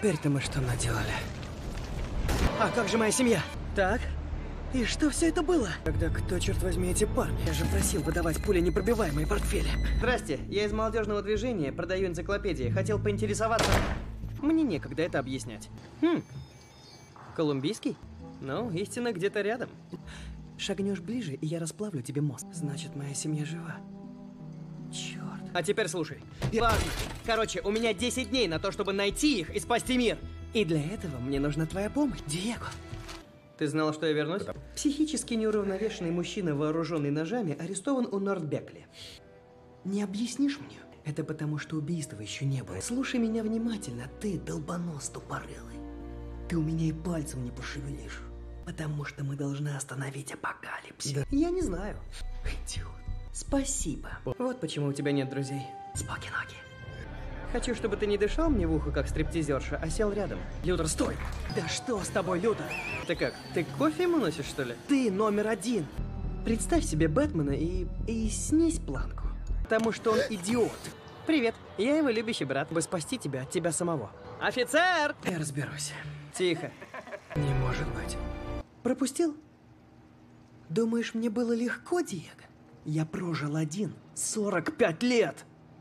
Теперь-то мы что наделали? А как же моя семья? Так? И что все это было? Когда кто, черт возьми, эти парни? Я же просил выдавать пуленепробиваемые портфели. Здрасте, я из молодежного движения, продаю энциклопедии. Хотел поинтересоваться. Мне некогда это объяснять. Колумбийский? Ну, истина где-то рядом. Шагнешь ближе, и я расплавлю тебе мозг. Значит, моя семья жива. Черт. А теперь слушай. Важно. Короче, у меня 10 дней на то, чтобы найти их и спасти мир. И для этого мне нужна твоя помощь, Диего. Ты знала, что я вернусь? Психически неуравновешенный мужчина, вооруженный ножами, арестован у Нордбекли. Не объяснишь мне? Это потому, что убийства еще не было. Слушай меня внимательно, ты долбанос тупорылый. Ты у меня и пальцем не пошевелишь. Потому что мы должны остановить апокалипсис. Да. Я не знаю. Идиот. Спасибо. Вот почему у тебя нет друзей. Споки-ноги. Хочу, чтобы ты не дышал мне в ухо, как стриптизерша, а сел рядом. Лютер, стой! Да что с тобой, Лютер? Ты как, ты кофе ему носишь, что ли? Ты номер один. Представь себе Бэтмена и снизь планку. Потому что он идиот. Привет, я его любящий брат, чтобы спасти тебя от тебя самого. Офицер! Я разберусь. Тихо. Не может быть. Пропустил? Думаешь, мне было легко, Диего? Я прожил 45 лет.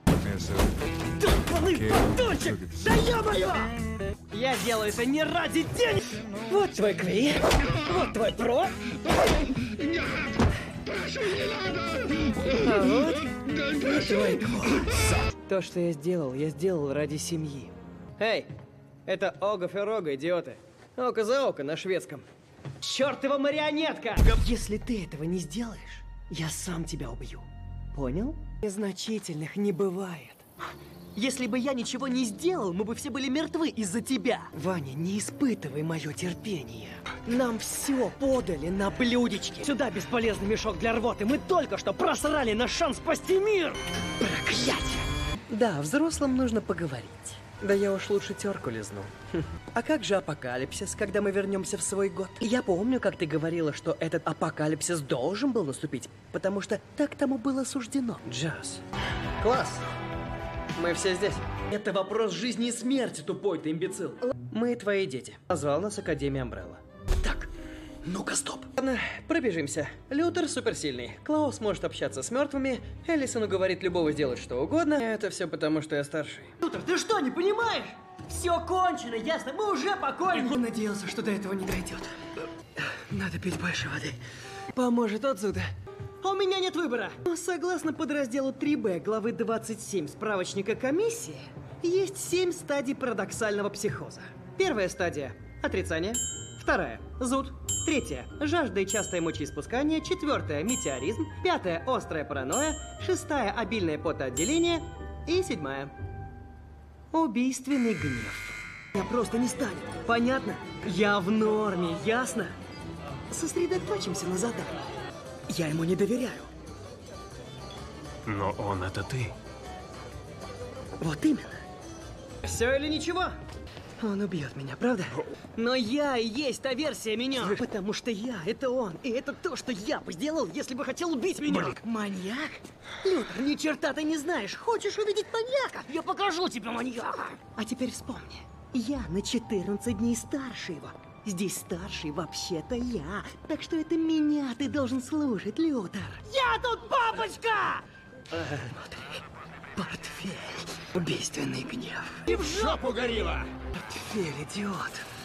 Дурчик! Да ё-моё! Я делаю это не ради денег! Вот твой Кви, вот твой Про. А вот твой Кво. То, что я сделал ради семьи. Эй, это Ого Феррого, идиоты. Око за око на шведском. Чёртова марионетка! Если ты этого не сделаешь, я сам тебя убью. Понял? Незначительных не бывает. Если бы я ничего не сделал, мы бы все были мертвы из-за тебя. Ваня, не испытывай мое терпение. Нам все подали на блюдечке. Сюда бесполезный мешок для рвоты. Мы только что просрали наш шанс спасти мир. Проклятие! Да, взрослым нужно поговорить. Да я уж лучше терку лизну. А как же апокалипсис, когда мы вернемся в свой год? Я помню, как ты говорила, что этот апокалипсис должен был наступить, потому что так тому было суждено. Джаз. Класс. Мы все здесь. Это вопрос жизни и смерти, тупой ты имбецил. Мы твои дети. Позвал нас Академия Амбрелла. Так, ну-ка, стоп. Ладно, пробежимся. Лютер суперсильный. Клаус может общаться с мертвыми. Эллисон уговорит любого сделать что угодно. Это все потому, что я старший. Лютер, ты что, не понимаешь? Все кончено, ясно? Мы уже покойники. Я надеялся, что до этого не дойдет. Надо пить больше воды. Поможет отсюда. А у меня нет выбора. Но согласно подразделу 3Б главы 27 справочника комиссии, есть 7 стадий парадоксального психоза. Первая стадия – отрицание. Вторая – зуд. Третья – жажда и частое мочеиспускание. Четвертая – метеоризм. Пятая – острая паранойя. Шестая – обильное потоотделение. И седьмая – убийственный гнев. Я просто не станет. Понятно? Я в норме, ясно? Сосредоточимся на задании. Я ему не доверяю. Но он это ты. Вот именно. Все или ничего? Он убьет меня, правда? Но я и есть та версия меня. Потому что я — это он. И это то, что я бы сделал, если бы хотел убить меня. Маньяк? Лютер, ни черта ты не знаешь. Хочешь увидеть маньяка? Я покажу тебе маньяка. А теперь вспомни. Я на 14 дней старше его. Здесь старший вообще-то я. Так что это меня ты должен слушать, Лютер. Я тут папочка! Смотри. Портфель. Убийственный гнев. И в жопу горилла! Портфель, идиот.